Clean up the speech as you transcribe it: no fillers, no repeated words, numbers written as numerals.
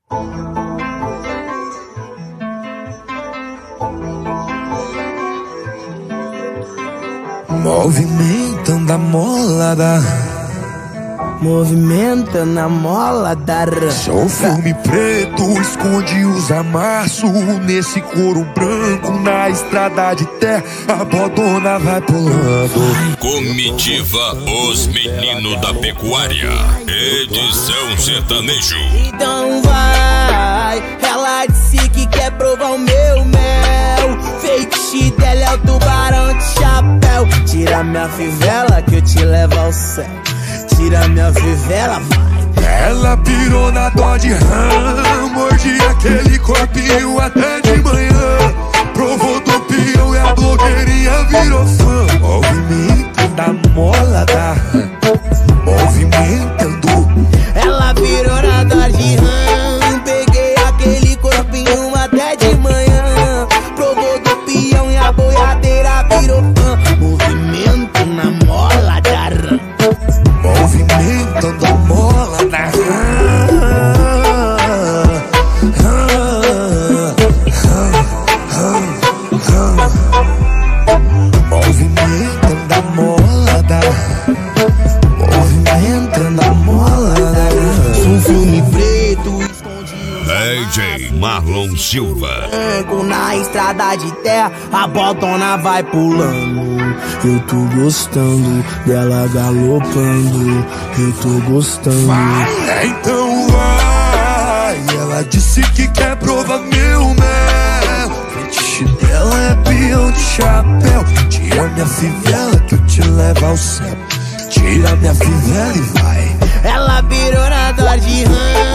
Movimentando a molada, movimentando a molada. sou filme preto, esconde os amassos nesse couro branco, na estrada de terra, a bodona vai pulando. Comitiva Os Meninos da Pecuária, edição sertanejo. Então vai, ela disse que quer provar o meu mel. Feitiço dela é o tubarão de chapéu. Tira minha fivela que eu te levo ao céu. Tira minha fivela, vai. Ela pirou na dó de rã, mordi aquele corpinho até de manhã. Provou do peão e a blogueirinha virou fã. Movimentando a molada, movimentando. Ela virou na dó de rã, peguei aquele corpinho até de manhã. Provou do peão e a boiadeira virou fã. Movimento na mola da rã, movimentando a molada. Movimentando a molada, movimentando a molada. um filme preto escondido DJ Marlon Silva. na estrada de terra, a botona vai pulando. Eu tô gostando dela galopando. Eu tô gostando. Vai, então vai. Ela disse que quer provar meu mel. Fetiche dela é peão de chapéu. Tira minha fivela que eu te levo ao céu. Tira minha fivela e vai. Ela virou na dor de rã,